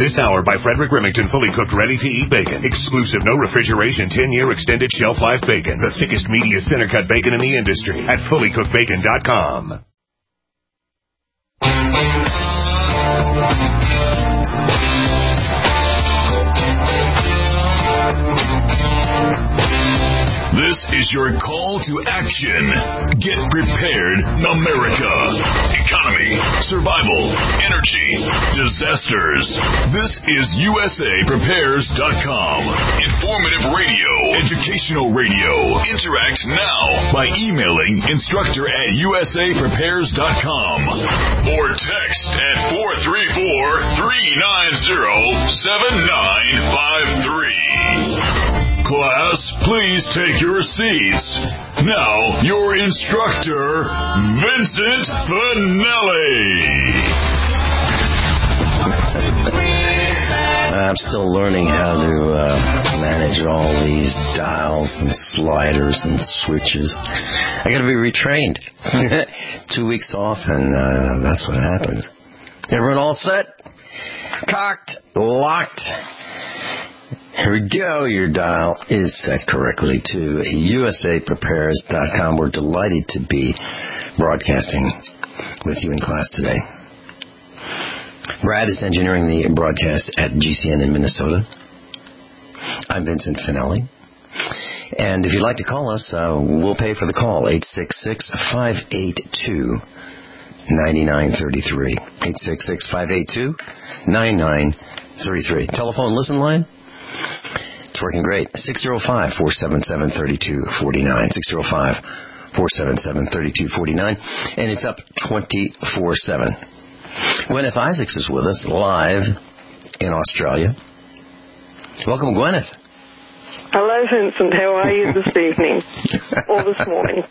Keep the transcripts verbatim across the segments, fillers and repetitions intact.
This hour by Frederick Remington, fully cooked, ready-to-eat bacon. Exclusive, no refrigeration, ten-year extended shelf life bacon. The thickest, meatiest, center-cut bacon in the industry at fully cooked bacon dot com. This is your call to action. Get prepared, America. Economy, survival, energy, disasters. This is U S A Prepares dot com. Informative radio, educational radio. Interact now by emailing instructor at U S A Prepares dot com or text at four three four, three nine zero, seven nine five three. Class, please take your seats. Now, your instructor, Vincent Finelli. I'm still learning how to uh, manage all these dials and sliders and switches. I got to be retrained. Two weeks off, and uh, that's what happens. Everyone all set? Cocked, locked. Here we go. Your dial is set correctly to U S A Prepares dot com. We're delighted to be broadcasting with you in class today. Brad is engineering the broadcast at G C N in Minnesota. I'm Vincent Finelli. And if you'd like to call us, uh, we'll pay for the call. eight six six, five eight two, nine nine three three. eight six six, five eight two, nine nine three three. Telephone listen line? It's working great. six oh five, four seven seven, three two four nine. six oh five, four seven seven, three two four nine. And it's up twenty-four seven. Gwyneth Isaacs is with us live in Australia. Welcome, Gwyneth. Hello, Vincent. How are you this evening? Or this morning?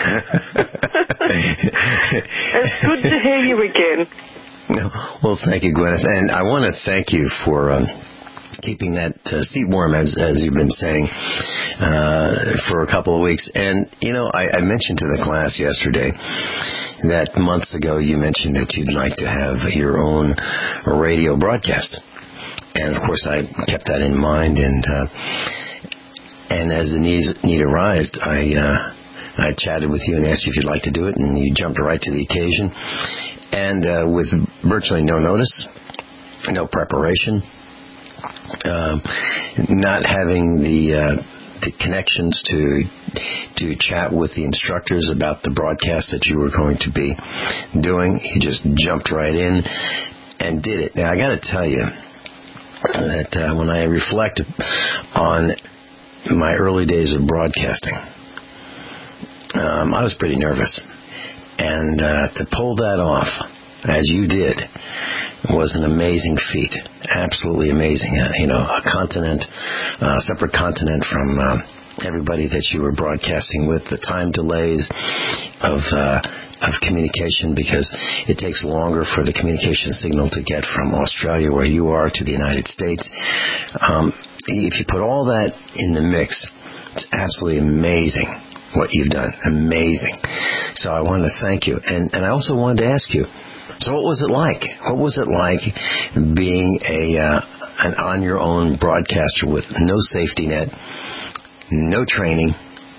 It's good to hear you again. Well, thank you, Gwyneth. And I want to thank you for um, keeping that uh, seat warm, as, as you've been saying, uh, for a couple of weeks. And, you know, I, I mentioned to the class yesterday that months ago you mentioned that you'd like to have your own radio broadcast. And, of course, I kept that in mind. And uh, and as the need, need arose, I, uh, I chatted with you and asked you if you'd like to do it, and you jumped right to the occasion. And uh, with virtually no notice, no preparation, uh, not having the uh, the connections to to chat with the instructors about the broadcast that you were going to be doing, you just jumped right in and did it. Now, I got to tell you that uh, when I reflect on my early days of broadcasting, um, I was pretty nervous. And uh, to pull that off, as you did, was an amazing feat. Absolutely amazing. Uh, you know, a continent, a uh, separate continent from uh, everybody that you were broadcasting with, the time delays of uh, of communication, because it takes longer for the communication signal to get from Australia, where you are, to the United States. Um, if you put all that in the mix, it's absolutely amazing what you've done. Amazing. So I wanted to thank you. And, and I also wanted to ask you, so what was it like? What was it like being a uh, an on-your-own broadcaster with no safety net, no training,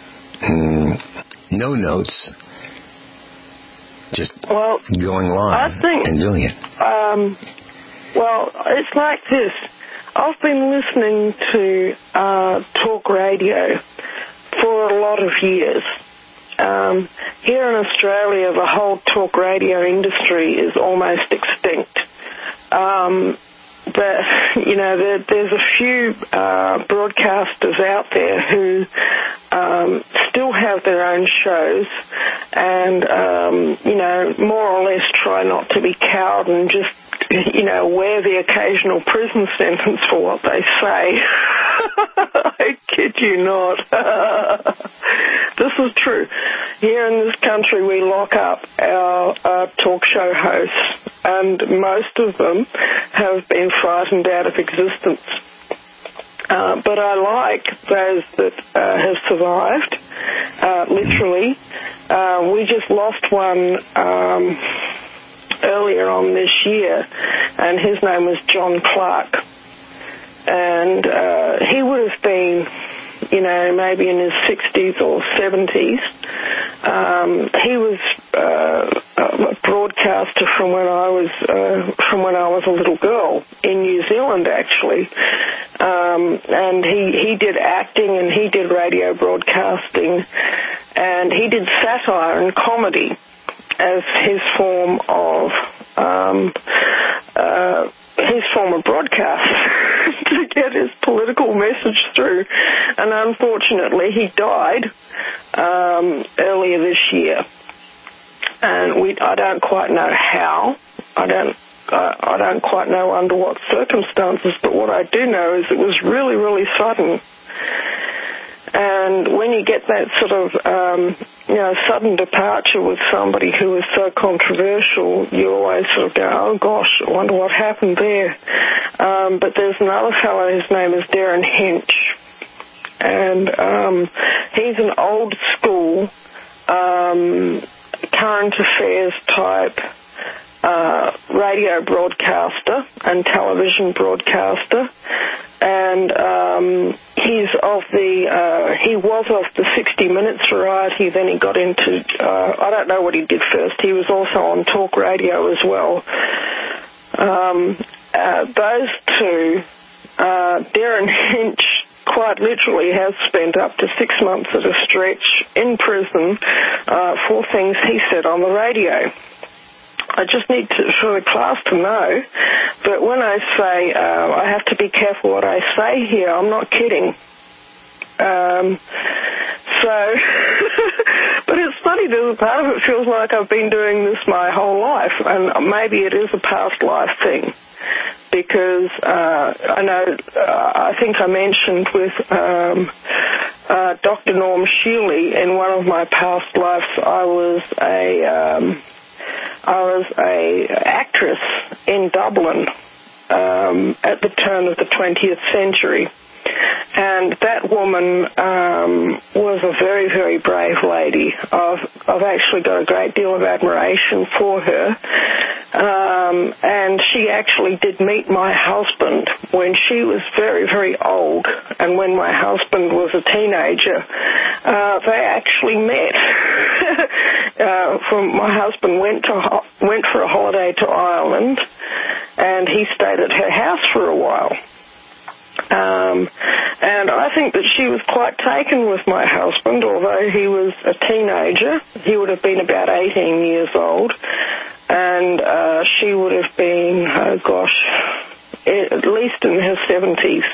no notes, just well, going live I think, and doing it? Um, well, it's like this. I've been listening to uh, talk radio for a lot of years. Um, here in Australia, the whole talk radio industry is almost extinct. Um, but, you know, there, there's a few uh, broadcasters out there who um, still have their own shows and, um, you know, more or less try not to be cowed and just, you know, wear the occasional prison sentence for what they say. I kid you not. This is true. Here in this country, we lock up our uh, talk show hosts, and most of them have been frightened out of existence. Uh, but I like those that uh, have survived, uh, literally. Uh, we just lost one um, earlier on this year, and his name was John Clark. And uh, he would have been, you know, maybe in his sixties or seventies. Um, he was uh, a broadcaster from when I was uh, from when I was a little girl in New Zealand, actually. Um, and he, he did acting and he did radio broadcasting, and he did satire and comedy as his form of um, uh, his form of broadcast to get his political message through. And unfortunately, he died um, earlier this year, and we I don't quite know how. I don't. I, I don't quite know under what circumstances, but what I do know is it was really, really sudden. And when you get that sort of, um, you know, sudden departure with somebody who is so controversial, you always sort of go, oh gosh, I wonder what happened there. Um, but there's another fellow, his name is Darren Hinch, and um, he's an old school, um, current affairs type Uh, radio broadcaster and television broadcaster, and um, he's of the uh, he was of the sixty minutes variety. Then he got into uh, I don't know what he did first. He was also on talk radio as well. Um, uh, those two, uh, Darren Hinch quite literally has spent up to six months at a stretch in prison uh, for things he said on the radio. I just need to, for the class to know, but when I say uh, I have to be careful what I say here, I'm not kidding. Um, so, but it's funny, there's a part of it feels like I've been doing this my whole life, and maybe it is a past life thing, because uh, I know, uh, I think I mentioned with um, uh, Doctor Norm Shealy in one of my past lives, I was a... Um, I was a actress in Dublin um, at the turn of the twentieth century. And that woman um, was a very, very brave lady. I've, I've actually got a great deal of admiration for her. Um, and she actually did meet my husband when she was very, very old. And when my husband was a teenager, uh, they actually met. uh, from, my husband went to went for a holiday to Ireland, and he stayed at her house for a while. Um, and I think that she was quite taken with my husband, although he was a teenager. He would have been about eighteen years old, and uh, she would have been, oh gosh, at least in her seventies.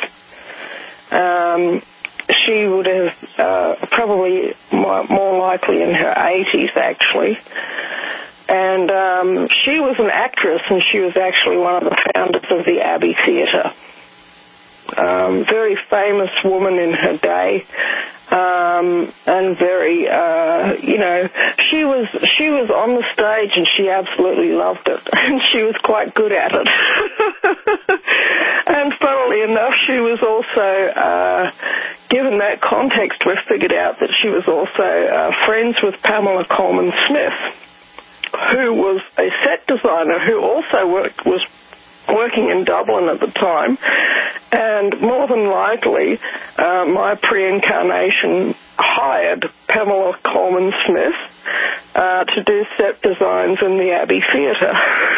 Um, she would have uh, probably more, more likely in her eighties, actually. And um, she was an actress, and she was actually one of the founders of the Abbey Theatre. Um, very famous woman in her day, um, and very, uh, you know, she was she was on the stage and she absolutely loved it, and she was quite good at it. And funnily enough, she was also, uh, given that context, we figured out that she was also uh, friends with Pamela Coleman Smith, who was a set designer who also worked was. working in Dublin at the time, and more than likely uh, my pre-incarnation hired Pamela Coleman Smith uh, to do set designs in the Abbey Theatre.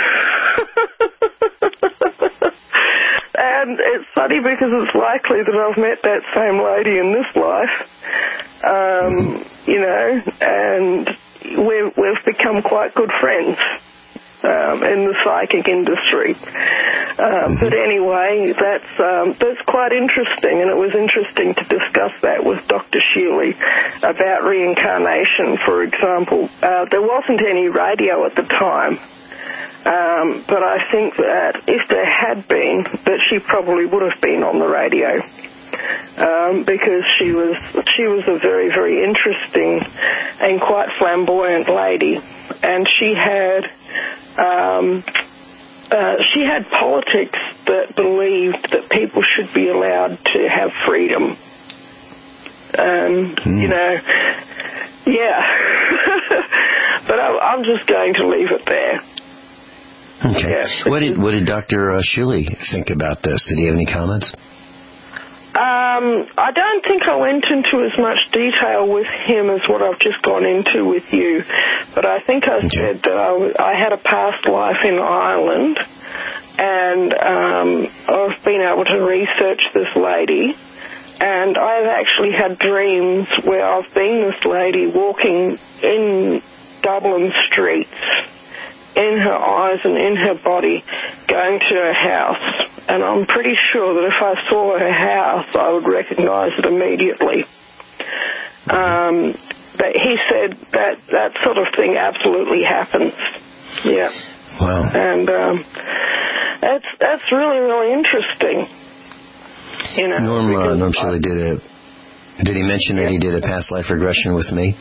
And it's funny because it's likely that I've met that same lady in this life, um, you know, and we've, we've become quite good friends. Um, in the psychic industry. Um, but anyway, that's um, that's quite interesting, and it was interesting to discuss that with Doctor Shealy about reincarnation, for example. Uh, there wasn't any radio at the time, um, but I think that if there had been, that she probably would have been on the radio. Um, because she was she was a very, very interesting and quite flamboyant lady, and she had um, uh, she had politics that believed that people should be allowed to have freedom, and mm. you know, yeah. But I, I'm just going to leave it there. Okay. Yes. What did what did Doctor Shilley think about this? Did he have any comments? Um, I don't think I went into as much detail with him as what I've just gone into with you, but I think I okay. said that I, w- I had a past life in Ireland, and um, I've been able to research this lady, and I've actually had dreams where I've been this lady walking in Dublin streets, in her eyes and in her body, going to her house. And I'm pretty sure that if I saw her house, I would recognize it immediately. Um, but he said that that sort of thing absolutely happens. Yeah. Wow. And um, that's that's really, really interesting. You know, Norm, uh, Norm Shilley did a. Did he mention yeah. that he did a past life regression with me?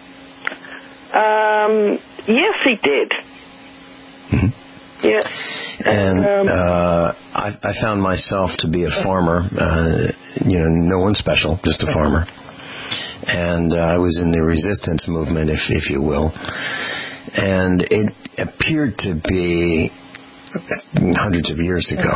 Um, yes, he did. Mm-hmm. Yeah. And um, uh, I, I found myself to be a farmer, uh, you know, no one special, just a farmer. And uh, I was in the resistance movement, if if you will. And it appeared to be hundreds of years ago.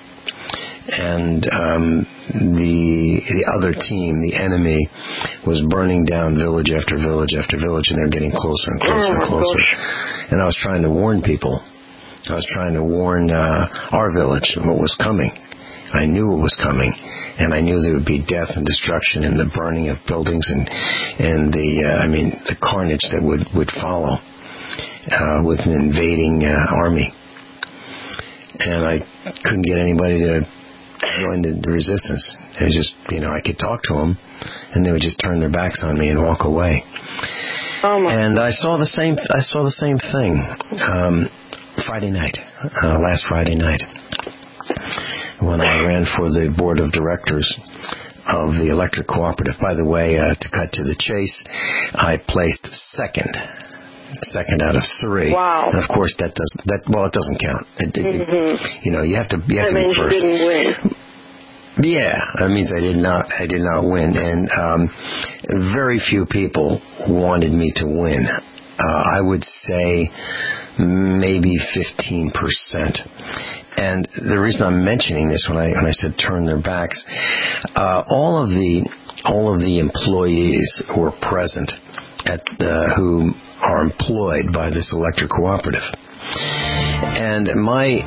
And um, the the other team, the enemy, was burning down village after village after village, and they're getting closer and closer and closer. And I was trying to warn people. I was trying to warn uh, our village of what was coming. I knew it was coming, and I knew there would be death and destruction and the burning of buildings and and the uh, I mean the carnage that would would follow uh, with an invading uh, army. And I couldn't get anybody to join the, the resistance. It was just, you know, I could talk to them, and they would just turn their backs on me and walk away. Oh my. And I saw the same. I saw the same thing um, Friday night, uh, last Friday night, when I ran for the board of directors of the Electric Cooperative. By the way, uh, to cut to the chase, I placed second. Second out of three. Wow. And of course, that doesn't. That well, it doesn't count. It, it, mm-hmm. You know, you have to. You have that to be means first. You didn't win. Yeah, that means I did not. I did not win, and um, very few people wanted me to win. Uh, I would say maybe fifteen percent. And the reason I'm mentioning this when I when I said turn their backs, uh, all of the all of the employees who were present at uh, who are employed by this electric cooperative. And my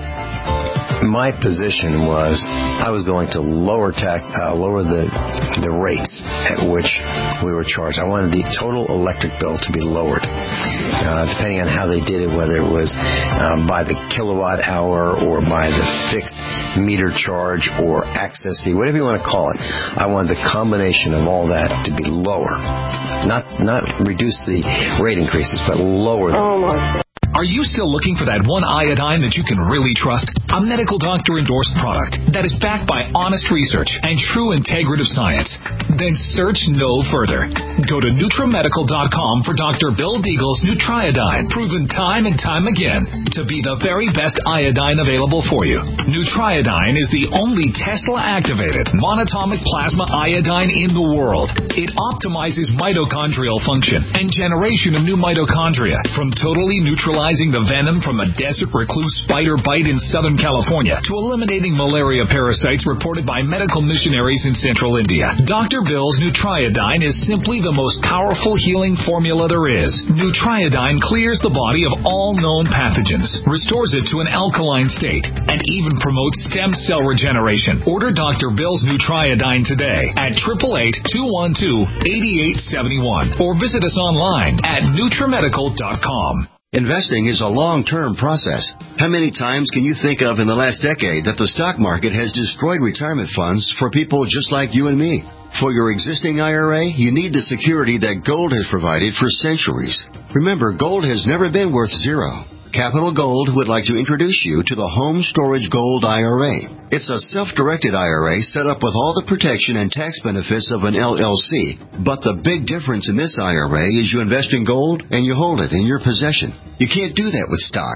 my position was I was going to lower tax, uh, lower the the rates at which we were charged. I wanted the total electric bill to be lowered, uh, depending on how they did it, whether it was um, by the kilowatt hour or by the fixed meter charge or access fee, whatever you want to call it. I wanted the combination of all that to be lower, not not reduce the rate increases, but lower them. Oh my God. Are you still looking for that one iodine that you can really trust? A medical doctor-endorsed product that is backed by honest research and true integrative science? Then search no further. Go to Nutramedical dot com for Doctor Bill Deagle's Nutriodine, proven time and time again to be the very best iodine available for you. Nutriodine is the only Tesla-activated monatomic plasma iodine in the world. It optimizes mitochondrial function and generation of new mitochondria from totally neutralizing the venom from a desert recluse spider bite in Southern California to eliminating malaria parasites reported by medical missionaries in central India. Doctor Bill's Nutriodine is simply the most powerful healing formula there is. Nutriodine clears the body of all known pathogens, restores it to an alkaline state, and even promotes stem cell regeneration. Order Doctor Bill's Nutriodine today at eight eight eight, two one two, eight eight seven one or visit us online at Nutramedical dot com. Investing is a long-term process. How many times can you think of in the last decade that the stock market has destroyed retirement funds for people just like you and me? For your existing I R A, you need the security that gold has provided for centuries. Remember, gold has never been worth zero. Capital Gold would like to introduce you to the Home Storage Gold I R A. It's a self-directed I R A set up with all the protection and tax benefits of an L L C. But the big difference in this I R A is you invest in gold and you hold it in your possession. You can't do that with stocks.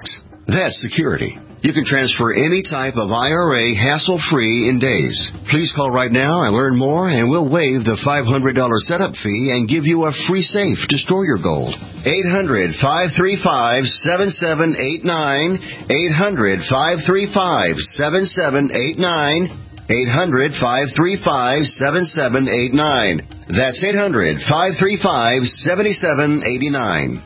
That's security. You can transfer any type of I R A hassle-free in days. Please call right now and learn more, and we'll waive the five hundred dollars setup fee and give you a free safe to store your gold. eight hundred, five three five, seven seven eight nine. eight hundred, five three five, seven seven eight nine. eight hundred, five three five, seven seven eight nine. That's eight hundred, five three five, seven seven eight nine.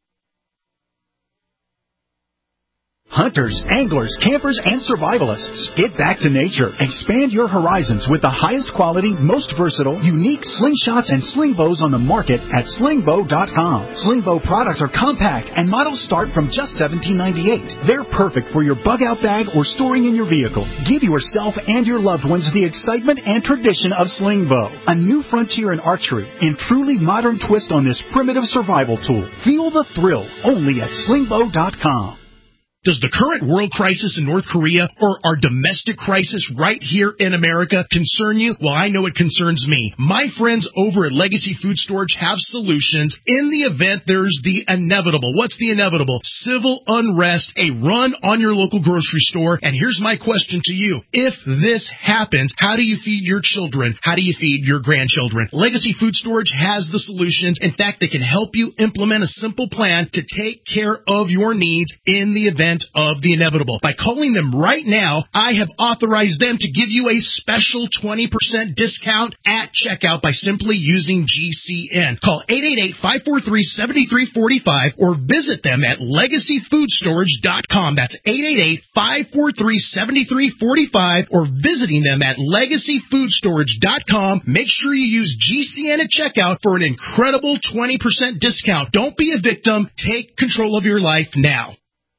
Hunters, anglers, campers, and survivalists. Get back to nature. Expand your horizons with the highest quality, most versatile, unique slingshots and sling bows on the market at sling bow dot com. Sling bow products are compact and models start from just seventeen ninety-eight. They're perfect for your bug-out bag or storing in your vehicle. Give yourself and your loved ones the excitement and tradition of sling bow. A new frontier in archery and truly modern twist on this primitive survival tool. Feel the thrill only at sling bow dot com. Does the current world crisis in North Korea or our domestic crisis right here in America concern you? Well, I know it concerns me. My friends over at Legacy Food Storage have solutions in the event there's the inevitable. What's the inevitable? Civil unrest, a run on your local grocery store. And here's my question to you. If this happens, how do you feed your children? How do you feed your grandchildren? Legacy Food Storage has the solutions. In fact, they can help you implement a simple plan to take care of your needs in the event of the inevitable. By calling them right now, I have authorized them to give you a special twenty percent discount at checkout by simply using G C N. Call eight eight eight, five four three, seven three four five or visit them at legacy food storage dot com. That's eight eight eight, five four three, seven three four five or visiting them at legacy food storage dot com. Make sure you use G C N at checkout for an incredible twenty percent discount. Don't be a victim. Take control of your life now.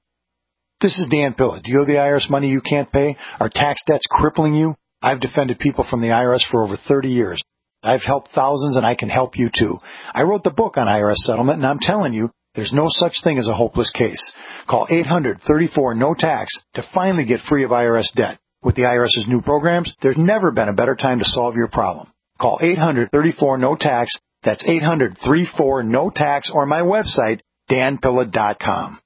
This is Dan Pilla. Do you owe the I R S money you can't pay? Are tax debts crippling you? I've defended people from the I R S for over thirty years. I've helped thousands, and I can help you too. I wrote the book on I R S settlement, and I'm telling you, there's no such thing as a hopeless case. Call eight hundred, thirty-four, no tax to finally get free of I R S debt. With the IRS's new programs, there's never been a better time to solve your problem. Call eight hundred, thirty-four, no tax. That's eight hundred, thirty-four, no tax, or my website, dan pilla dot com.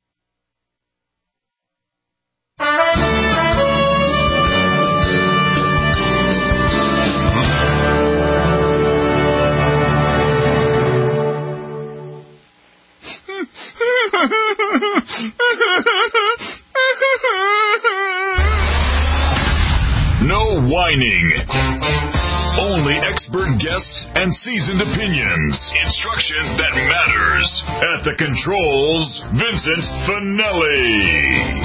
No whining. Only expert guests and seasoned opinions. Instruction that matters. At the controls, Vincent Finelli.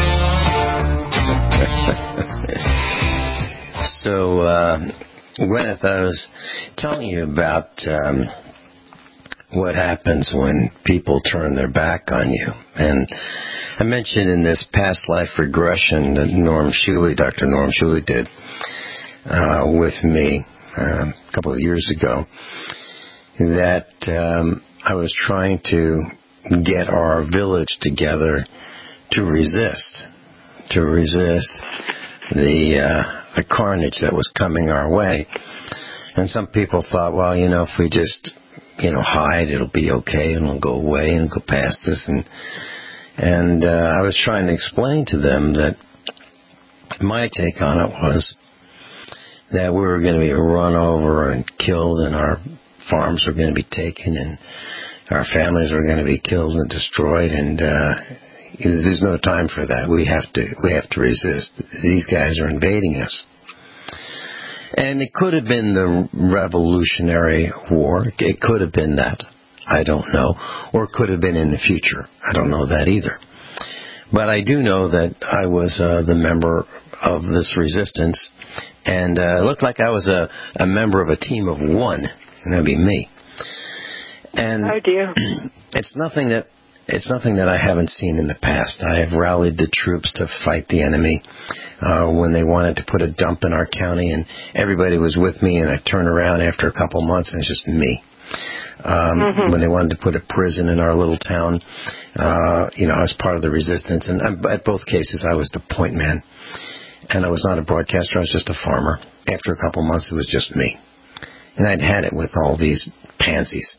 So, uh, Gwyneth, I was telling you about um, what happens when people turn their back on you. And I mentioned in this past life regression that Norm Shuley, Doctor Norm Shuley did uh, with me uh, a couple of years ago, that um, I was trying to get our village together to resist, to resist the uh, the carnage that was coming our way. And some people thought, well, you know, if we just, you know, hide, it'll be okay, and it'll go away and go past this. And and uh, I was trying to explain to them that my take on it was that we were going to be run over and killed, and our farms were going to be taken, and our families were going to be killed and destroyed, and uh, there's no time for that. We have to we have to resist. These guys are invading us. And it could have been the Revolutionary War. It could have been that. I don't know. Or it could have been in the future. I don't know that either. But I do know that I was uh, the member of this resistance, and uh, it looked like I was a, a member of a team of one, and that'd be me. And oh dear. It's nothing that it's nothing that I haven't seen in the past. I have rallied the troops to fight the enemy uh, when they wanted to put a dump in our county, and everybody was with me, and I turned around after a couple months, and it's just me. Um, mm-hmm. When they wanted to put a prison in our little town, uh, you know, I was part of the resistance, and I, at both cases, I was the point man, and I was not a broadcaster. I was just a farmer. After a couple months, it was just me, and I'd had it with all these pansies.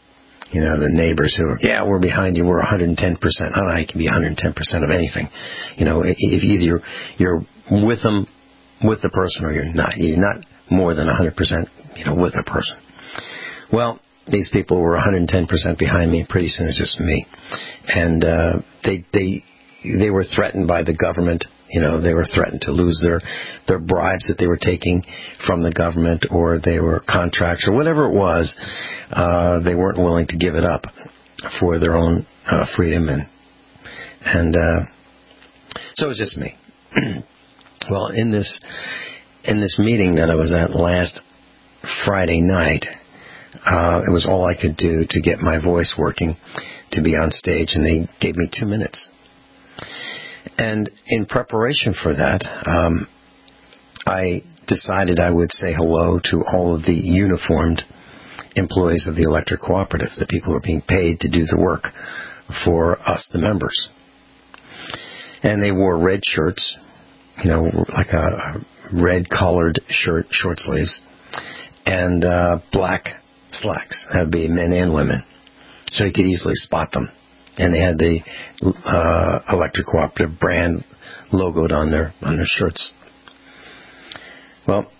You know, the neighbors who are, yeah, we're behind you, we're one hundred ten percent. I don't know how you can be one hundred ten percent of anything. You know, if either you're, you're with them, with the person, or you're not. You're not more than one hundred percent, you know, with a person. Well, these people were one hundred ten percent behind me. Pretty soon it's just me. And uh, they they they were threatened by the government. You know, they were threatened to lose their, their bribes that they were taking from the government, or they were contracts, or whatever it was. Uh, they weren't willing to give it up for their own uh, freedom. And and uh, so it was just me. Well, in this in this meeting that I was at last Friday night, uh, it was all I could do to get my voice working to be on stage, and they gave me two minutes. And in preparation for that, um, I decided I would say hello to all of the uniformed employees of the electric cooperative, the people who are being paid to do the work for us, the members. And they wore red shirts, you know, like a red collared shirt, short sleeves, and uh, black slacks. That would be men and women, so you could easily spot them. And they had the uh, electric cooperative brand logoed on their on their shirts. Well,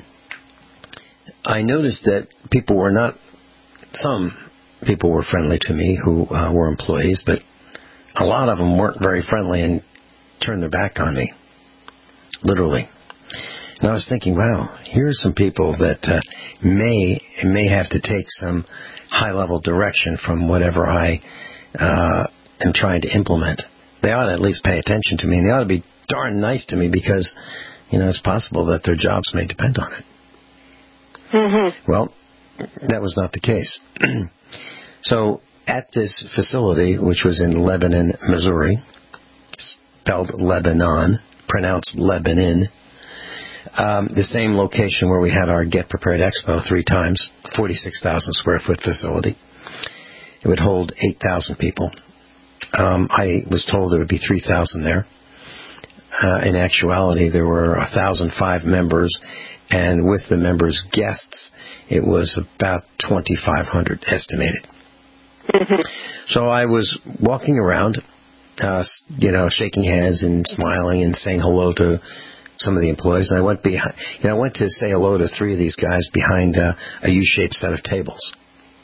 I noticed that people were not. Some people were friendly to me who uh, were employees, but a lot of them weren't very friendly and turned their back on me, literally. And I was thinking, wow, here's some people that uh, may may have to take some high level direction from whatever I. Uh, am trying to implement. They ought to at least pay attention to me, and they ought to be darn nice to me, because, you know, it's possible that their jobs may depend on it. Mm-hmm. Well, that was not the case. So at this facility, which was in Lebanon, Missouri, spelled Lebanon, pronounced Lebanon, um, the same location where we had our Get Prepared Expo three times, forty-six thousand square foot facility. It would hold eight thousand people. Um, I was told there would be three thousand there. Uh, in actuality, there were one thousand five members, and with the members' guests, it was about twenty-five hundred estimated. Mm-hmm. So I was walking around, uh, you know, shaking hands and smiling and saying hello to some of the employees. And I went behind, you know, I went to say hello to three of these guys behind uh, a U-shaped set of tables.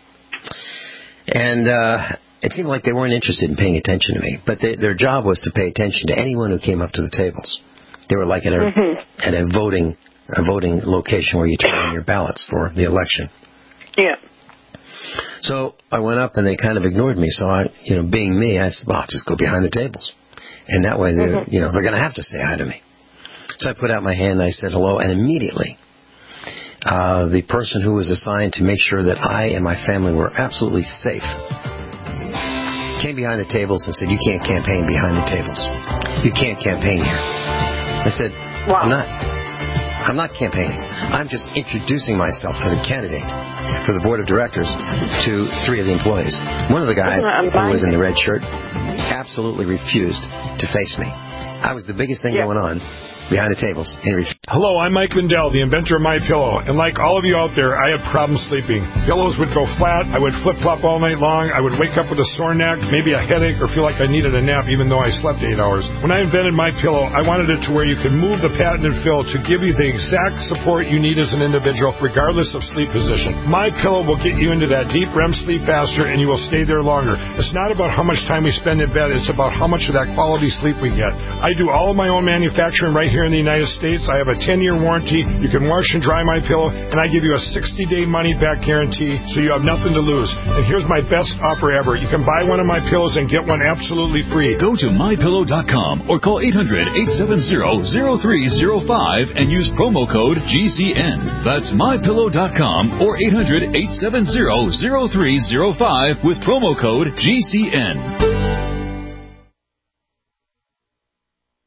And uh, it seemed like they weren't interested in paying attention to me, but they, their job was to pay attention to anyone who came up to the tables. They were like at a mm-hmm. at a voting a voting location where you turn in your ballots for the election. Yeah. So I went up and they kind of ignored me. So I, you know, being me, I said, "Well, I'll just go behind the tables," and that way, they're, mm-hmm. you know, they're going to have to say hi to me. So I put out my hand and I said hello, and immediately. Uh, the person who was assigned to make sure that I and my family were absolutely safe came behind the tables and said, "You can't campaign behind the tables. You can't campaign here." I said, wow. I'm not. I'm not campaigning. I'm just introducing myself as a candidate for the board of directors to three of the employees. One of the guys who was in the red shirt absolutely refused to face me. I was the biggest thing yeah. going on behind the tables. Hello, I'm Mike Lindell, the inventor of MyPillow, and like all of you out there, I had problems sleeping. Pillows would go flat, I would flip-flop all night long, I would wake up with a sore neck, maybe a headache, or feel like I needed a nap even though I slept eight hours. When I invented MyPillow, I wanted it to where you could move the patented fill to give you the exact support you need as an individual, regardless of sleep position. MyPillow will get you into that deep R E M sleep faster, and you will stay there longer. It's not about how much time we spend in bed, it's about how much of that quality sleep we get. I do all of my own manufacturing right here here in the United States. I have a ten-year warranty. You can wash and dry my pillow, and I give you a sixty-day money-back guarantee, so you have nothing to lose. And here's my best offer ever. You can buy one of my pillows and get one absolutely free. Go to my pillow dot com or call eight hundred, eight seven zero, zero three zero five and use promo code G C N. That's my pillow dot com or eight hundred, eight seven zero, zero three zero five with promo code G C N.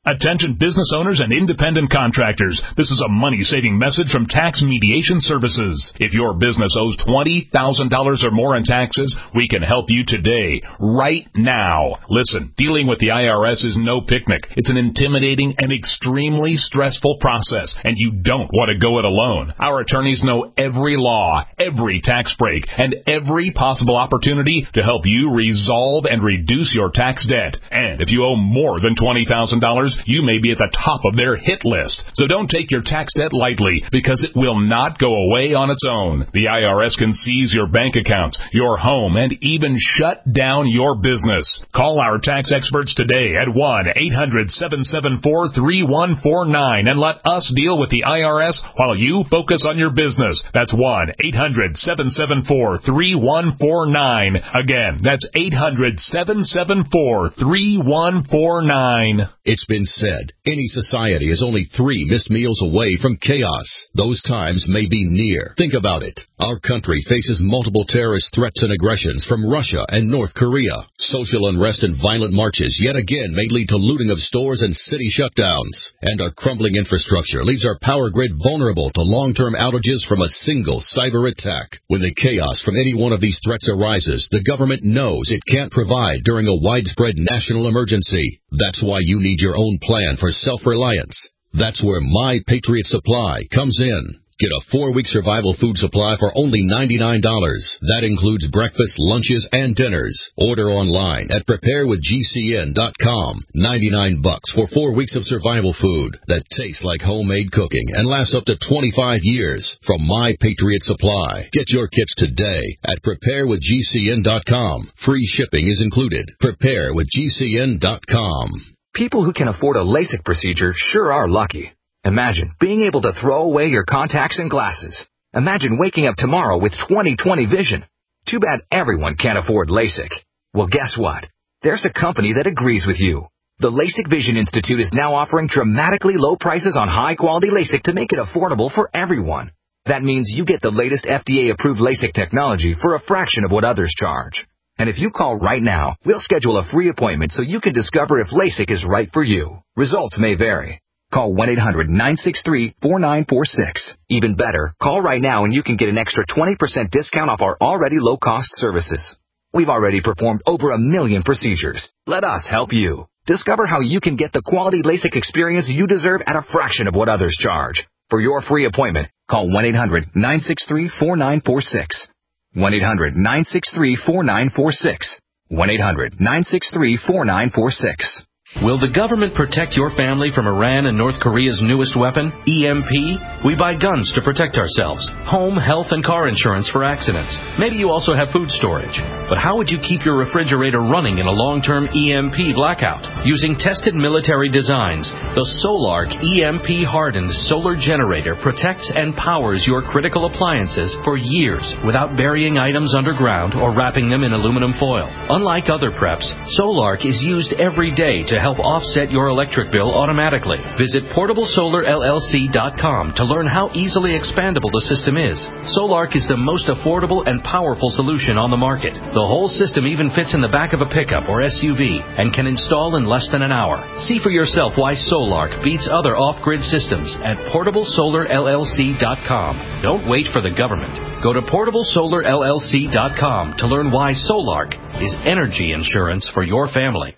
Attention business owners and independent contractors. This is a money-saving message from Tax Mediation Services. If your business owes twenty thousand dollars or more in taxes, we can help you today, right now. Listen, dealing with the I R S is no picnic. It's an intimidating and extremely stressful process, and you don't want to go it alone. Our attorneys know every law, every tax break, and every possible opportunity to help you resolve and reduce your tax debt. And if you owe more than twenty thousand dollars, you may be at the top of their hit list. So don't take your tax debt lightly, because it will not go away on its own. The I R S can seize your bank accounts, your home, and even shut down your business. Call our tax experts today at one eight hundred seven seven four three one four nine and let us deal with the I R S while you focus on your business. That's one eight hundred seven seven four three one four nine. Again, that's eight hundred seven seven four three one four nine. It's been said, any society is only three missed meals away from chaos. Those times may be near. Think about it. Our country faces multiple terrorist threats and aggressions from Russia and North Korea. Social unrest and violent marches yet again may lead to looting of stores and city shutdowns. And our crumbling infrastructure leaves our power grid vulnerable to long-term outages from a single cyber attack. When the chaos from any one of these threats arises, the government knows it can't provide during a widespread national emergency. That's why you need your own plan for self-reliance. That's where My Patriot Supply comes in. Get a four-week survival food supply for only ninety-nine dollars. That includes breakfast, lunches, and dinners. Order online at prepare with G C N dot com. ninety-nine bucks for four weeks of survival food that tastes like homemade cooking and lasts up to twenty-five years from My Patriot Supply. Get your kits today at prepare with G C N dot com. Free shipping is included. prepare with G C N dot com. People who can afford a LASIK procedure sure are lucky. Imagine being able to throw away your contacts and glasses. Imagine waking up tomorrow with twenty twenty vision. Too bad everyone can't afford LASIK. Well, guess what? There's a company that agrees with you. The LASIK Vision Institute is now offering dramatically low prices on high-quality LASIK to make it affordable for everyone. That means you get the latest F D A-approved LASIK technology for a fraction of what others charge. And if you call right now, we'll schedule a free appointment so you can discover if LASIK is right for you. Results may vary. Call one eight hundred nine six three four nine four six. Even better, call right now and you can get an extra twenty percent discount off our already low-cost services. We've already performed over a million procedures. Let us help you. Discover how you can get the quality LASIK experience you deserve at a fraction of what others charge. For your free appointment, call one eight hundred nine six three four nine four six. one eight hundred nine six three four nine four six. one eight hundred nine six three four nine four six. Will the government protect your family from Iran and North Korea's newest weapon, E M P? We buy guns to protect ourselves, home, health, and car insurance for accidents. Maybe you also have food storage. But how would you keep your refrigerator running in a long-term E M P blackout? Using tested military designs, the Solark E M P-hardened solar generator protects and powers your critical appliances for years without burying items underground or wrapping them in aluminum foil. Unlike other preps, Solark is used every day to help offset your electric bill automatically. Visit portable solar L L C dot com to learn how easily expandable the system is. Solark is the most affordable and powerful solution on the market. The whole system even fits in the back of a pickup or S U V and can install in less than an hour. See for yourself why Solark beats other off-grid systems at portable solar L L C dot com. Don't wait for the government. Go to portable solar L L C dot com to learn why Solark is energy insurance for your family.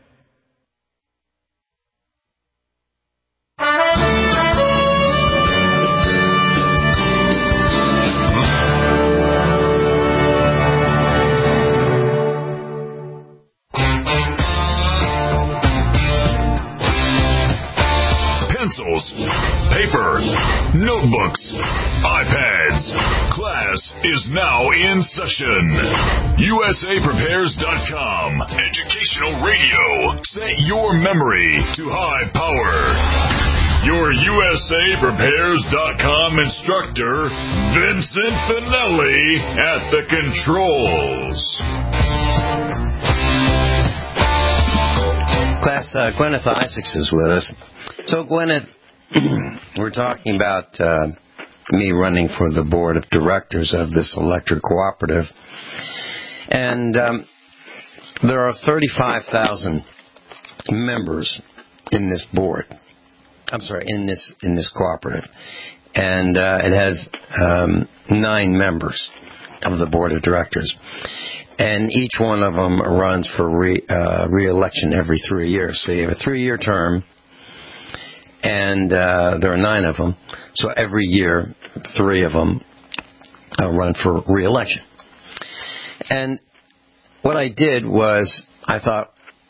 Pencils, paper, notebooks, iPads. Class is now in session. U S A Prepares dot com. Educational radio. Set your memory to high power. Your U S A Prepares dot com instructor, Vincent Finelli, at the controls. Class, uh, Gwyneth Isaacs is with us. So, Gwyneth, we're talking about uh, me running for the board of directors of this electric cooperative. And um, there are thirty-five thousand members in this board. I'm sorry, in this in this cooperative, and uh, it has um, nine members of the board of directors, and each one of them runs for re, uh, re-election every three years. So you have a three-year term, and uh, there are nine of them. So every year, three of them uh, run for re-election. And what I did was, I thought,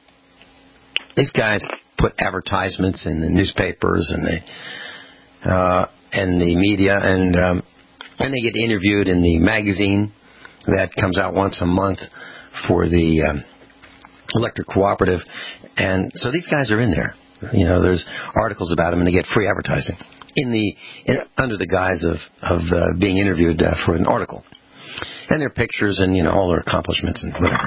these guys put advertisements in the newspapers and the uh, and the media, and um, and they get interviewed in the magazine that comes out once a month for the um, electric cooperative, and so these guys are in there. You know, there's articles about them, and they get free advertising in the in, under the guise of of uh, being interviewed uh, for an article, and their pictures and you know all their accomplishments and whatever.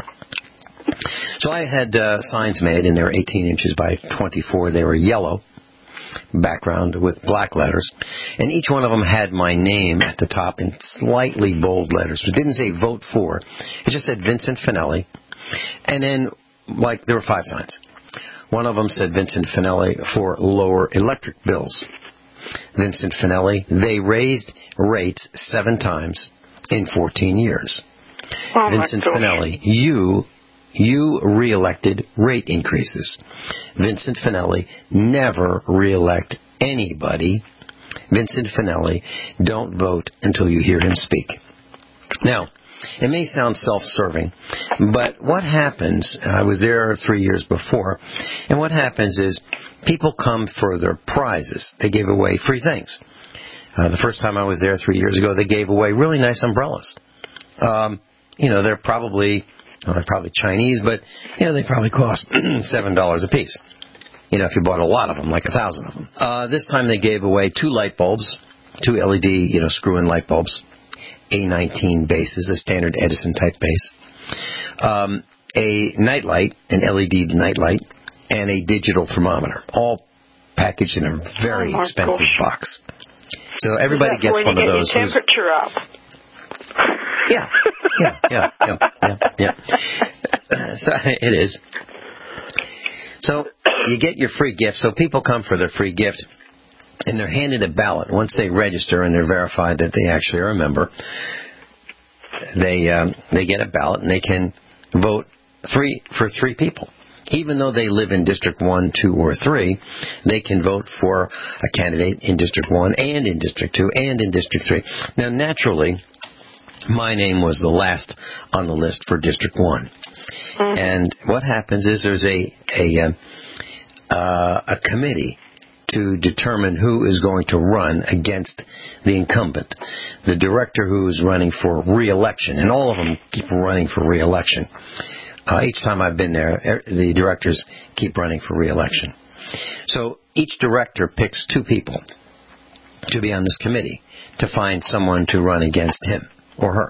So I had uh, signs made, and they were eighteen inches by twenty-four. They were yellow background with black letters, and each one of them had my name at the top in slightly bold letters. It didn't say vote for. It just said Vincent Finelli. And then, like, there were five signs. One of them said Vincent Finelli for lower electric bills. Vincent Finelli, they raised rates seven times in fourteen years. Oh Vincent Finelli, you... You re-elected rate increases. Vincent Finelli, never re-elect anybody. Vincent Finelli, don't vote until you hear him speak. Now, it may sound self-serving, but what happens, I was there three years before, and what happens is people come for their prizes. They gave away free things. Uh, the first time I was there three years ago, they gave away really nice umbrellas. Um, you know, they're probably... Well, they're probably Chinese, but, you know, they probably cost seven dollars a piece. You know, if you bought a lot of them, like a thousand of them. Uh, this time they gave away two light bulbs, two L E D, you know, screw-in light bulbs, A nineteen bases, a standard Edison-type base, um, a nightlight, an L E D nightlight, and a digital thermometer, all packaged in a very oh expensive gosh. box. So everybody gets one of those. Your temperature up. Yeah, yeah, yeah, yeah, yeah, yeah. So it is. So you get your free gift. So people come for their free gift, and they're handed a ballot. Once they register and they're verified that they actually are a member, they um, they get a ballot and they can vote three for three people. Even though they live in District one, two, or three, they can vote for a candidate in District one and in District two and in District three. Now, naturally, my name was the last on the list for District one. Mm-hmm. And what happens is there's a a, uh, a committee to determine who is going to run against the incumbent, the director who is running for re-election, and all of them keep running for re-election. Uh, each time I've been there, the directors keep running for re-election. So each director picks two people to be on this committee to find someone to run against him or her.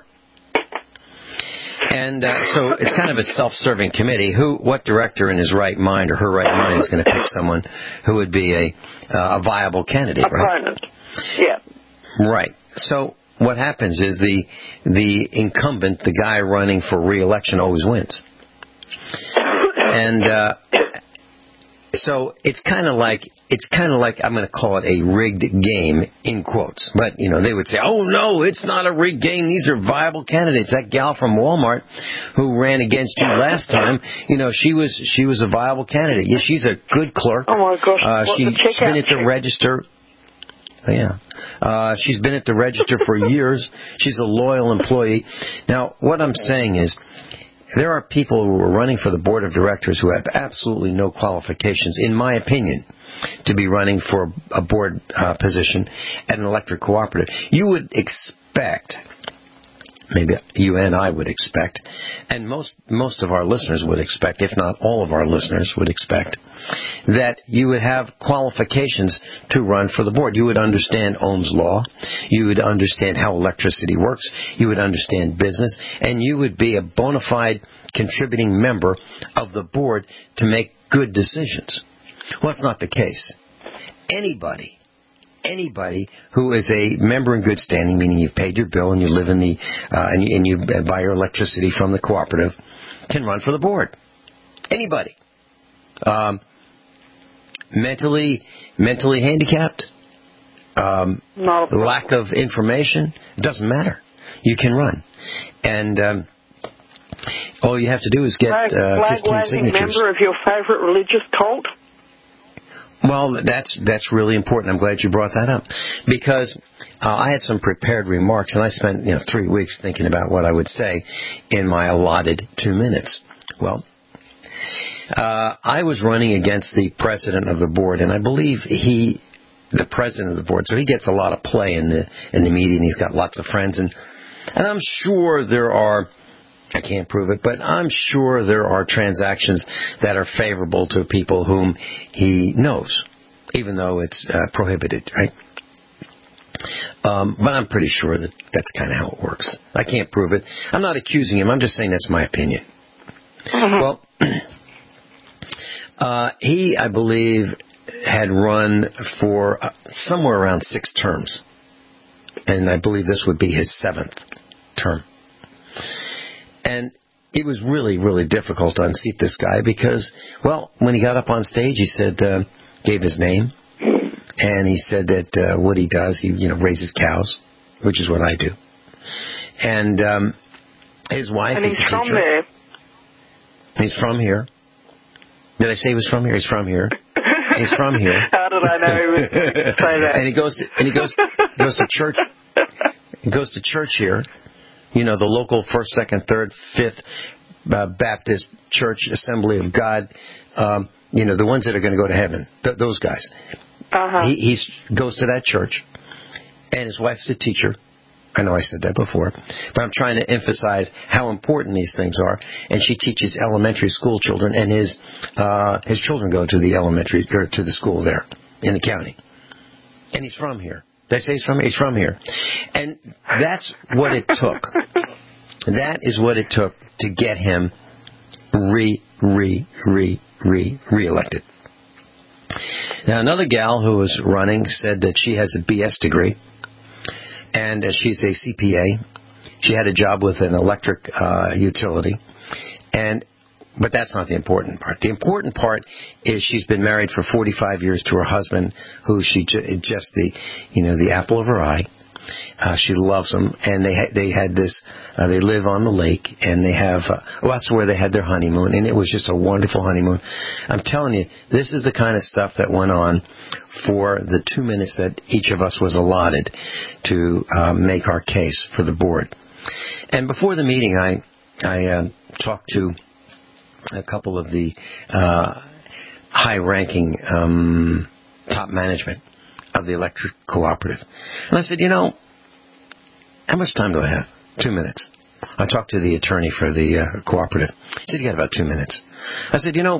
And uh, so it's kind of a self-serving committee. Who, what director in his right mind or her right mind is going to pick someone who would be a, uh, a viable candidate, right? Opponent. Yeah. Right. So what happens is the the incumbent, the guy running for re-election, always wins. And uh, so it's kind of like it's kind of like I'm going to call it a rigged game in quotes. But you know they would say, "Oh no, it's not a rigged game. These are viable candidates." That gal from Walmart who ran against you last time, you know, she was she was a viable candidate. Yeah, she's a good clerk. Oh my gosh! Uh, she, she's been at the check? register. Oh, yeah. Uh, she's been at the register for years. She's a loyal employee. Now, what I'm saying is, there are people who are running for the board of directors who have absolutely no qualifications, in my opinion, to be running for a board uh, position at an electric cooperative. You would expect, maybe you and I would expect, and most most of our listeners would expect, if not all of our listeners would expect, that you would have qualifications to run for the board. You would understand Ohm's law. You would understand how electricity works. You would understand business. And you would be a bona fide contributing member of the board to make good decisions. Well, that's not the case. Anybody, anybody who is a member in good standing, meaning you've paid your bill and you live in the, uh, and, you, and you buy your electricity from the cooperative, can run for the board. Anybody. Um, mentally mentally handicapped, um, lack of information, it doesn't matter. You can run. And um, all you have to do is get flag, uh, flag fifteen signatures. Member of your favorite religious cult? Well, that's that's really important. I'm glad you brought that up, because uh, I had some prepared remarks, and I spent you know three weeks thinking about what I would say in my allotted two minutes. Well, uh, I was running against the president of the board, and I believe he, the president of the board, so he gets a lot of play in the in the media, and he's got lots of friends, and and I'm sure there are. I can't prove it, but I'm sure there are transactions that are favorable to people whom he knows, even though it's uh, prohibited, right? Um, but I'm pretty sure that that's kind of how it works. I can't prove it. I'm not accusing him. I'm just saying that's my opinion. Uh-huh. Well, uh, he, I believe, had run for uh, somewhere around six terms, and I believe this would be his seventh term. And it was really, really difficult to unseat this guy because, well, when he got up on stage, he said, uh, gave his name, and he said that uh, what he does, he you know raises cows, which is what I do. And um, his wife and is he's a from teacher. there. He's from here. Did I say he was from here? He's from here. He's from here. How did I know he would say that? And he goes to and he goes goes to church. He goes to church here. You know, the local first, second, third, fifth uh, Baptist Church Assembly of God, um, you know, the ones that are going to go to heaven, th- those guys. Uh-huh. He he's, goes to that church, and his wife's a teacher. I know I said that before, but I'm trying to emphasize how important these things are. And she teaches elementary school children, and his uh, his children go to the elementary or to the school there in the county. And he's from here. Did I say he's from here? He's from here. And that's what it took. That is what it took to get him re, re, re, re, re-elected. Now, another gal who was running said that she has a B S degree, and uh, she's a C P A. She had a job with an electric uh, utility, and but that's not the important part. The important part is she's been married for forty-five years to her husband, who she j- just the, you know, the apple of her eye. Uh, she loves him, and they ha- they had this. Uh, they live on the lake, and they have. Uh, well, that's where they had their honeymoon, and it was just a wonderful honeymoon. I'm telling you, this is the kind of stuff that went on for the two minutes that each of us was allotted to uh, make our case for the board. And before the meeting, I I uh, talked to a couple of the uh, high-ranking um, top management of the electric cooperative. And I said, you know, how much time do I have? Two minutes. I talked to the attorney for the uh, cooperative. He said, you got about two minutes. I said, you know,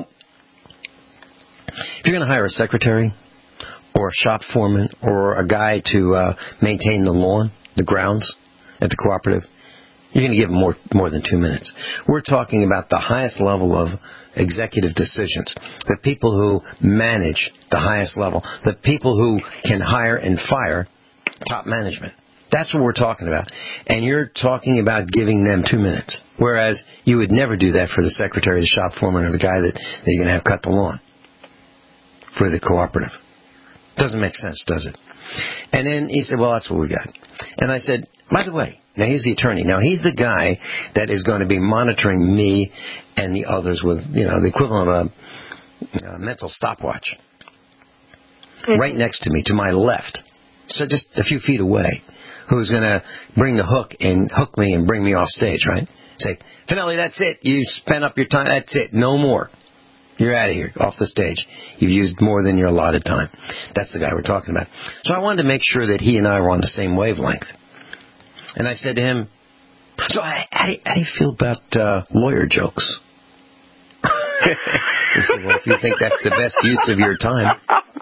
if you're going to hire a secretary or a shop foreman or a guy to uh, maintain the lawn, the grounds at the cooperative, you're going to give them more more than two minutes. We're talking about the highest level of executive decisions, the people who manage the highest level, the people who can hire and fire top management. That's what we're talking about. And you're talking about giving them two minutes, whereas you would never do that for the secretary, the shop foreman, or the guy that, that you're going to have cut the lawn for the cooperative. Doesn't make sense, does it? And then he said, well, that's what we got. And I said, by the way, now he's the attorney. Now he's the guy that is going to be monitoring me and the others with, you know, the equivalent of a, a mental stopwatch. Mm-hmm. Right next to me, to my left, so just a few feet away, who's going to bring the hook and hook me and bring me off stage, right? Say, Finelli, that's it. You spent up your time. That's it. No more. You're out of here, off the stage. You've used more than your allotted time. That's the guy we're talking about. So I wanted to make sure that he and I were on the same wavelength. And I said to him, so how, how, do, you, how do you feel about uh, lawyer jokes? He said, well, if you think that's the best use of your time.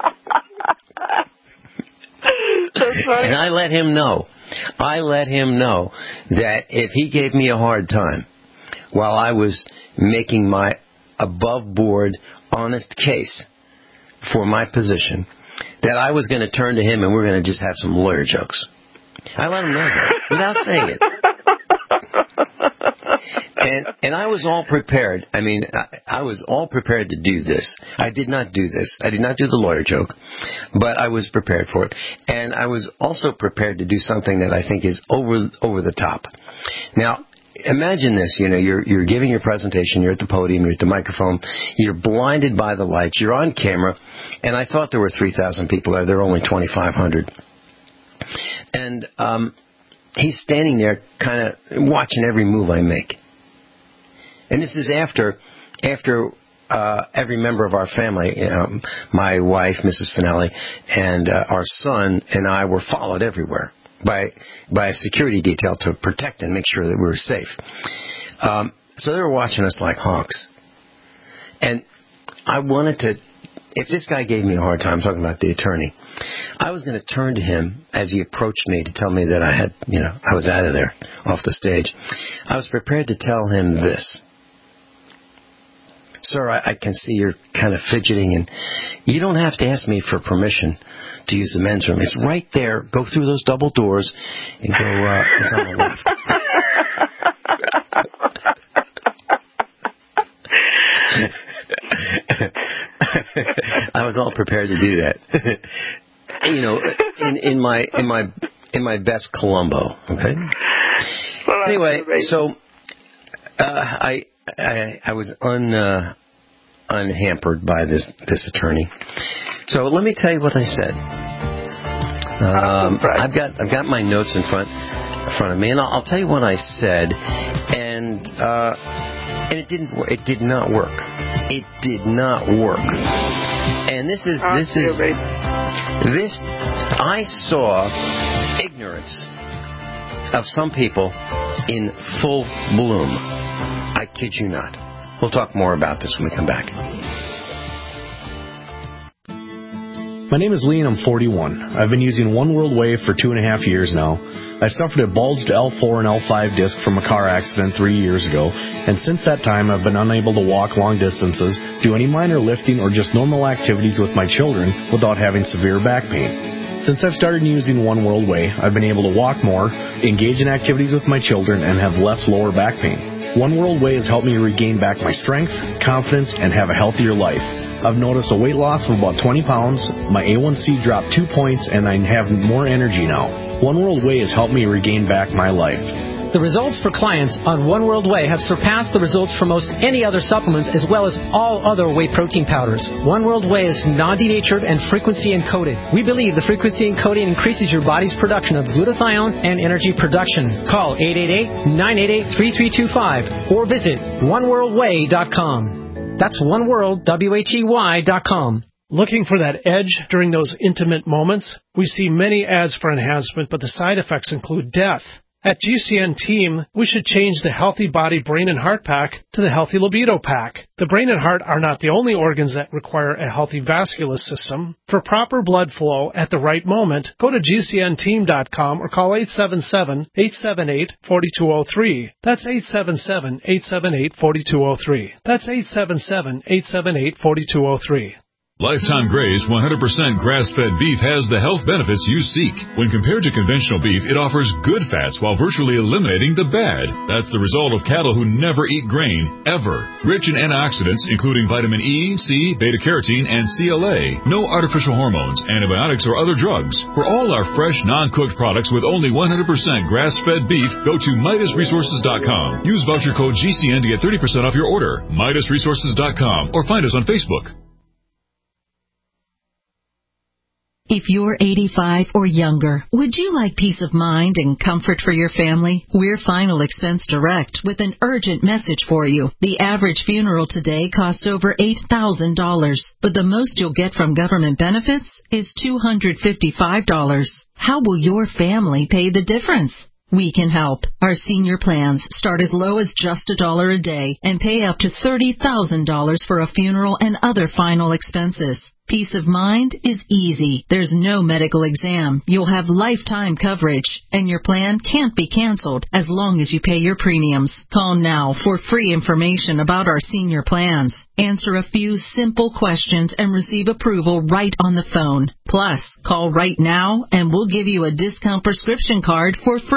And I let him know. I let him know that if he gave me a hard time while I was making my above-board, honest case for my position, that I was going to turn to him and we're going to just have some lawyer jokes. I let him know that without saying it. and and I was all prepared. I mean, I, I was all prepared to do this. I did not do this. I did not do the lawyer joke, but I was prepared for it. And I was also prepared to do something that I think is over over the top. Now, imagine this, you know, you're you're giving your presentation, you're at the podium, you're at the microphone, you're blinded by the lights, you're on camera, and I thought there were three thousand people there. There were only twenty-five hundred. And um, he's standing there kind of watching every move I make. And this is after after uh, every member of our family, um, my wife, Missus Finelli, and uh, our son and I were followed everywhere by by a security detail to protect and make sure that we were safe. Um, so they were watching us like hawks. And I wanted to, if this guy gave me a hard time, I'm talking about the attorney, I was going to turn to him as he approached me to tell me that I had, you know, I was out of there, off the stage. I was prepared to tell him this. Sir, I, I can see you're kind of fidgeting, and you don't have to ask me for permission to use the men's room. It's right there. Go through those double doors and go, uh, it's on the left. I was all prepared to do that. You know, in, in my in my in my best Columbo. Okay. Well, anyway, so uh, I, I I was un uh, unhampered by this this attorney. So let me tell you what I said. Um, I've got I've got my notes in front in front of me, and I'll, I'll tell you what I said, and uh, and it didn't it did not work. It did not work. And this is this is this I saw ignorance of some people in full bloom. I kid you not. We'll talk more about this when we come back. My name is Lee and I'm forty-one. I've been using One World Wave for two and a half years now. I suffered a bulged L four and L five disc from a car accident three years ago, and since that time I've been unable to walk long distances, do any minor lifting, or just normal activities with my children without having severe back pain. Since I've started using One World Way, I've been able to walk more, engage in activities with my children, and have less lower back pain. One World Way has helped me regain back my strength, confidence, and have a healthier life. I've noticed a weight loss of about twenty pounds, my A one C dropped two points, and I have more energy now. One World Way has helped me regain back my life. The results for clients on One World Way have surpassed the results for most any other supplements, as well as all other whey protein powders. One World Way is non-denatured and frequency encoded. We believe the frequency encoding increases your body's production of glutathione and energy production. Call eight eight eight, nine eight eight, three three two five or visit one world way dot com. That's one world, W H E Y dot com. Looking for that edge during those intimate moments? We see many ads for enhancement, but the side effects include death. At G C N Team, we should change the Healthy Body Brain and Heart Pack to the Healthy Libido Pack. The brain and heart are not the only organs that require a healthy vascular system. For proper blood flow at the right moment, go to G C N team dot com or call eight seven seven, eight seven eight, four two zero three. That's eight seven seven, eight seven eight, four two zero three. That's eight seven seven, eight seven eight, four two zero three. Lifetime Graze one hundred percent grass-fed beef has the health benefits you seek. When compared to conventional beef, it offers good fats while virtually eliminating the bad. That's the result of cattle who never eat grain, ever. Rich in antioxidants, including vitamin E, C, beta-carotene, and C L A. No artificial hormones, antibiotics, or other drugs. For all our fresh, non-cooked products with only one hundred percent grass-fed beef, go to Midas Resources dot com. Use voucher code G C N to get thirty percent off your order. Midas Resources dot com or find us on Facebook. If you're eighty-five or younger, would you like peace of mind and comfort for your family? We're Final Expense Direct with an urgent message for you. The average funeral today costs over eight thousand dollars, but the most you'll get from government benefits is two hundred fifty-five dollars. How will your family pay the difference? We can help. Our senior plans start as low as just a dollar a day and pay up to thirty thousand dollars for a funeral and other final expenses. Peace of mind is easy. There's no medical exam. You'll have lifetime coverage, and your plan can't be canceled as long as you pay your premiums. Call now for free information about our senior plans. Answer a few simple questions and receive approval right on the phone. Plus, call right now and we'll give you a discount prescription card for free.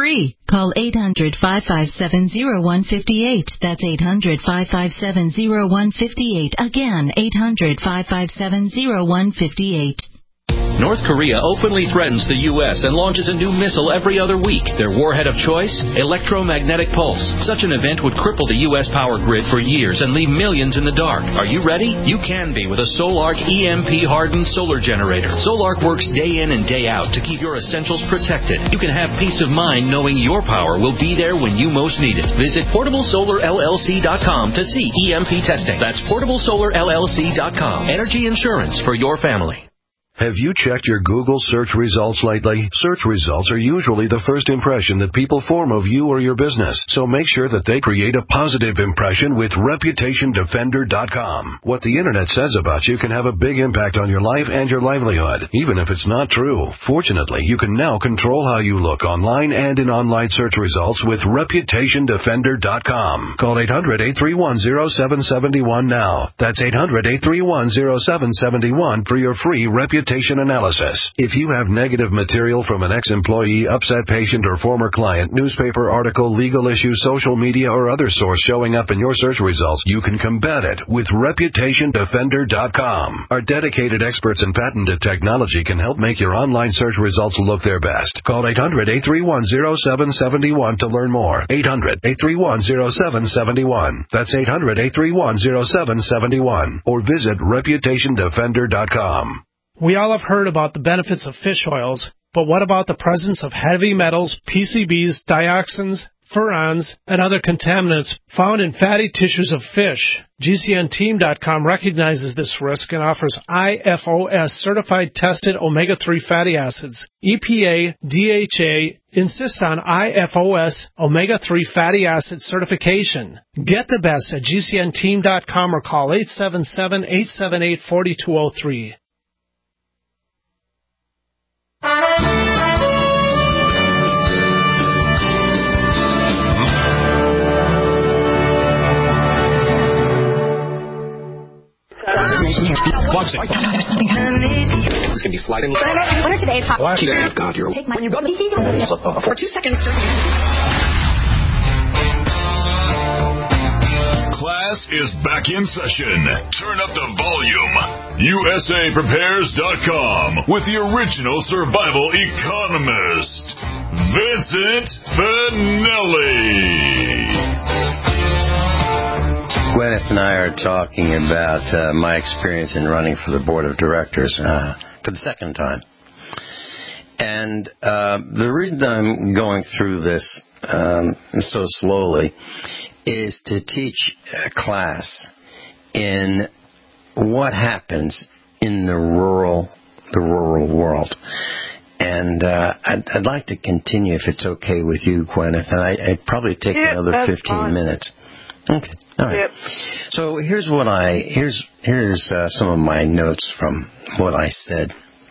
Call eight hundred, five five seven, zero one five eight. That's eight hundred, five five seven, zero one five eight. Again, eight hundred, five five seven, zero one five eight. North Korea openly threatens the U S and launches a new missile every other week. Their warhead of choice? Electromagnetic pulse. Such an event would cripple the U S power grid for years and leave millions in the dark. Are you ready? You can be with a Solarc E M P-hardened solar generator. Solarc works day in and day out to keep your essentials protected. You can have peace of mind knowing your power will be there when you most need it. Visit portable solar L L C dot com to see E M P testing. That's portable solar L L C dot com. Energy insurance for your family. Have you checked your Google search results lately? Search results are usually the first impression that people form of you or your business, so make sure that they create a positive impression with reputation defender dot com. What the Internet says about you can have a big impact on your life and your livelihood, even if it's not true. Fortunately, you can now control how you look online and in online search results with reputation defender dot com. Call eight hundred, eight three one, zero seven seven one now. That's eight hundred, eight three one, zero seven seven one for your free reputation analysis. If you have negative material from an ex-employee, upset patient, or former client, newspaper article, legal issue, social media, or other source showing up in your search results, you can combat it with reputation defender dot com. Our dedicated experts in patented technology can help make your online search results look their best. Call eight hundred, eight three one, zero seven seven one to learn more. eight hundred, eight three one, zero seven seven one. That's eight hundred, eight three one, zero seven seven one. Or visit reputation defender dot com. We all have heard about the benefits of fish oils, but what about the presence of heavy metals, P C Bs, dioxins, furans, and other contaminants found in fatty tissues of fish? G C N team dot com recognizes this risk and offers I F O S certified tested omega three fatty acids. E P A, D H A insist on I F O S omega three fatty acid certification. Get the best at G C N team dot com or call eight seven seven, eight seven eight, four two zero three. It's going to be sliding. What are today's hot? God, you're Take my, when you go to for two seconds. Class is back in session. Turn up the volume. U S A Prepares dot com with the original survival economist, Vincent Finelli. Gwyneth and I are talking about uh, my experience in running for the board of directors uh, for the second time. And uh, the reason that I'm going through this um, so slowly is to teach a class in what happens in the rural, the rural world. And uh, I'd, I'd like to continue, if it's okay with you, Gwyneth, and I, I'd probably take yeah, another fifteen fine. minutes. Okay. All right. Yep. So here's what I here's here's uh, some of my notes from what I said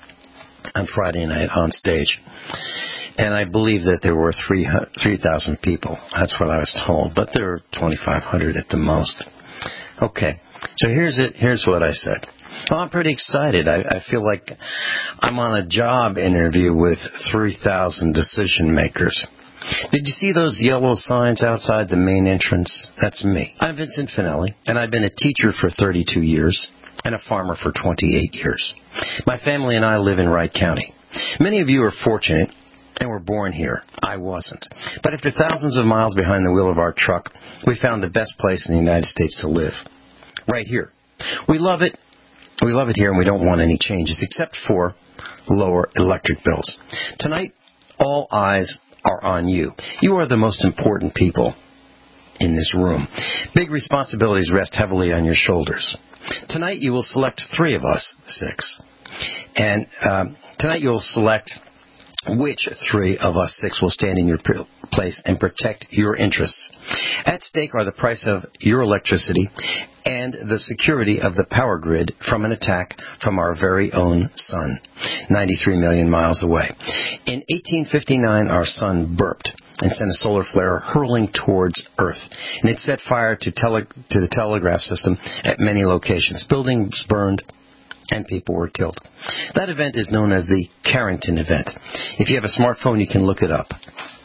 on Friday night on stage, and I believe that there were three three thousand people. That's what I was told, but there were twenty five hundred at the most. Okay. So here's it. Here's what I said. Well, I'm pretty excited. I, I feel like I'm on a job interview with three thousand decision makers. Did you see those yellow signs outside the main entrance? That's me. I'm Vincent Finelli, and I've been a teacher for thirty-two years and a farmer for twenty-eight years. My family and I live in Wright County. Many of you are fortunate and were born here. I wasn't. But after thousands of miles behind the wheel of our truck, we found the best place in the United States to live. Right here. We love it. We love it here, and we don't want any changes except for lower electric bills. Tonight, all eyes are on you. You are the most important people in this room. Big responsibilities rest heavily on your shoulders. Tonight you will select three of us, six. And um, tonight you will select which three of us six will stand in your place and protect your interests. At stake are the price of your electricity and the security of the power grid from an attack from our very own sun, ninety-three million miles away. In eighteen fifty-nine, our sun burped and sent a solar flare hurling towards Earth, and it set fire to, tele- to the telegraph system at many locations. Buildings burned, and people were killed. That event is known as the Carrington event. If you have a smartphone, you can look it up.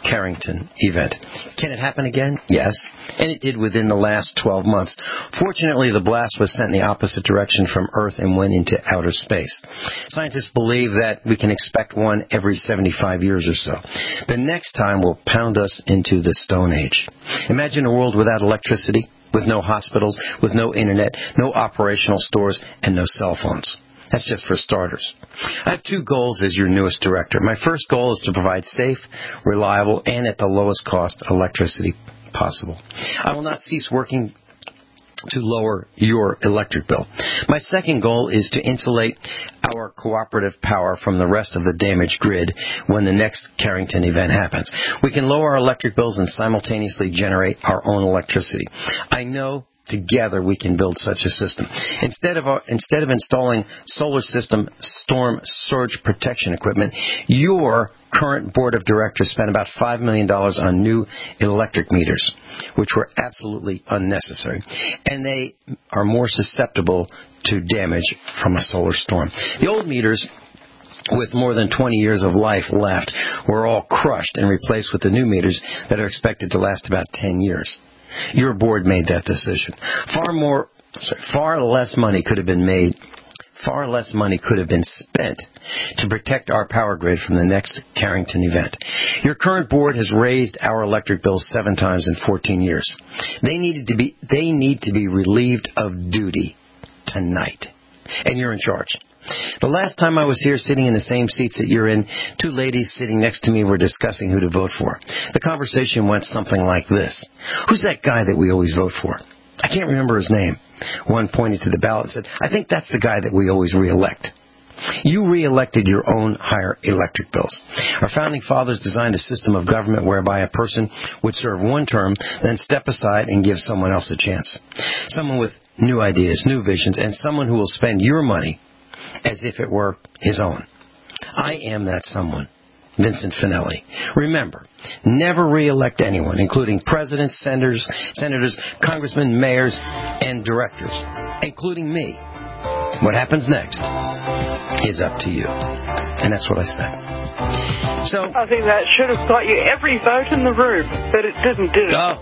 Carrington event. Can it happen again? Yes. And it did within the last twelve months. Fortunately, the blast was sent in the opposite direction from Earth and went into outer space. Scientists believe that we can expect one every seventy-five years or so. The next time will pound us into the Stone Age. Imagine a world without electricity, with no hospitals, with no internet, no operational stores, and no cell phones. That's just for starters. I have two goals as your newest director. My first goal is to provide safe, reliable, and at the lowest cost electricity possible. I will not cease working to lower your electric bill. My second goal is to insulate our cooperative power from the rest of the damaged grid when the next Carrington event happens. We can lower our electric bills and simultaneously generate our own electricity. I know together we can build such a system. Instead of our, instead of installing solar system storm surge protection equipment, your current board of directors spent about five million dollars on new electric meters, which were absolutely unnecessary. And they are more susceptible to damage from a solar storm. The old meters, with more than twenty years of life left, were all crushed and replaced with the new meters that are expected to last about ten years. Your board made that decision. Far more, sorry, far less money could have been made, far less money could have been spent to protect our power grid from the next Carrington event. Your current board has raised our electric bills seven times in fourteen years. They needed to be, they need to be relieved of duty tonight. And you're in charge. The last time I was here sitting in the same seats that you're in, two ladies sitting next to me were discussing who to vote for. The conversation went something like this. Who's that guy that we always vote for? I can't remember his name. One pointed to the ballot and said, I think that's the guy that we always re-elect. You re-elected your own higher electric bills. Our founding fathers designed a system of government whereby a person would serve one term, then step aside and give someone else a chance. Someone with new ideas, new visions, and someone who will spend your money as if it were his own. I am that someone, Vincent Finelli. Remember, never re-elect anyone, including presidents, senators, senators, congressmen, mayors, and directors, including me. What happens next is up to you. And that's what I said. So I think that should have got you every vote in the room, but it didn't, did it? Oh.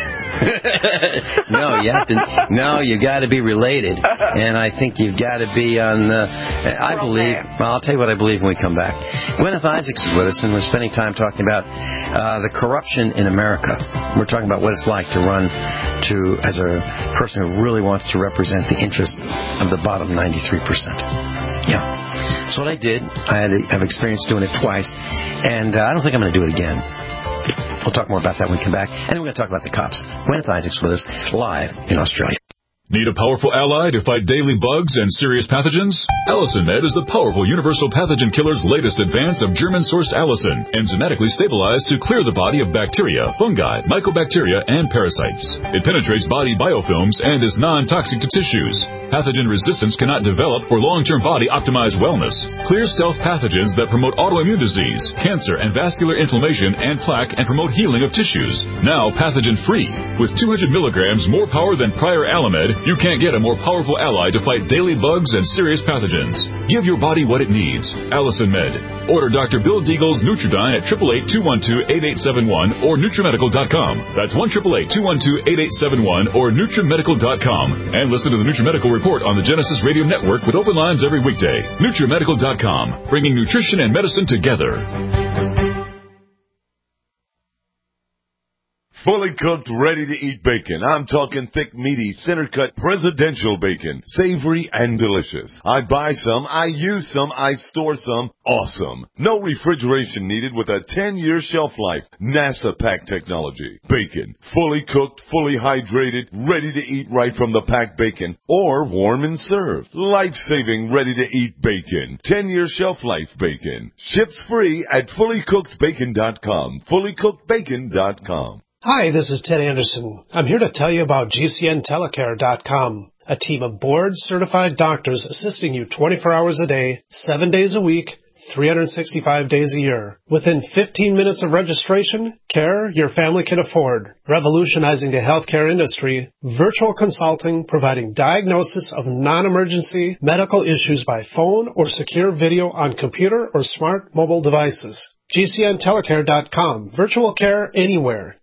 no, you have to. No, you got to be related, and I think you've got to be on. The, I believe. Well, I'll tell you what I believe when we come back. Gwyneth Isaacs is with us, and we're spending time talking about uh, the corruption in America. We're talking about what it's like to run to as a person who really wants to represent the interests of the bottom ninety-three percent. Yeah, that's what I did. I had I've experienced doing it twice, and uh, I don't think I'm going to do it again. We'll talk more about that when we come back. And then we're going to talk about the cops. Gwyneth Isaacs with us live in Australia. Need a powerful ally to fight daily bugs and serious pathogens? Allicin Med is the powerful universal pathogen killer's latest advance of German-sourced allicin, enzymatically stabilized to clear the body of bacteria, fungi, mycobacteria, and parasites. It penetrates body biofilms and is non-toxic to tissues. Pathogen resistance cannot develop for long-term body-optimized wellness. Clear stealth pathogens that promote autoimmune disease, cancer, and vascular inflammation and plaque and promote healing of tissues. Now pathogen-free. With two hundred milligrams more power than prior Alamed, you can't get a more powerful ally to fight daily bugs and serious pathogens. Give your body what it needs. Allicin Med. Order Doctor Bill Deagle's Nutridyne at eight eight eight, two one two, eight eight seven one or NutriMedical dot com. That's one eight eight eight, two one two, eight eight seven one or NutriMedical dot com. And listen to the NutriMedical Report on the Genesis Radio Network with open lines every weekday. NutriMedical dot com. Bringing nutrition and medicine together. Fully cooked, ready-to-eat bacon. I'm talking thick, meaty, center-cut presidential bacon. Savory and delicious. I buy some, I use some, I store some. Awesome. No refrigeration needed with a ten-year shelf life. NASA pack technology. Bacon. Fully cooked, fully hydrated, ready to eat right from the packed bacon. Or warm and served. Life-saving, ready-to-eat bacon. ten-year shelf life bacon. Ships free at fully cooked bacon dot com. fully cooked bacon dot com. Hi, this is Ted Anderson. I'm here to tell you about G C N telecare dot com, a team of board-certified doctors assisting you twenty-four hours a day, seven days a week, three hundred sixty-five days a year. Within fifteen minutes of registration, care your family can afford. Revolutionizing the healthcare industry, virtual consulting providing diagnosis of non-emergency medical issues by phone or secure video on computer or smart mobile devices. G C N telecare dot com. Virtual care anywhere.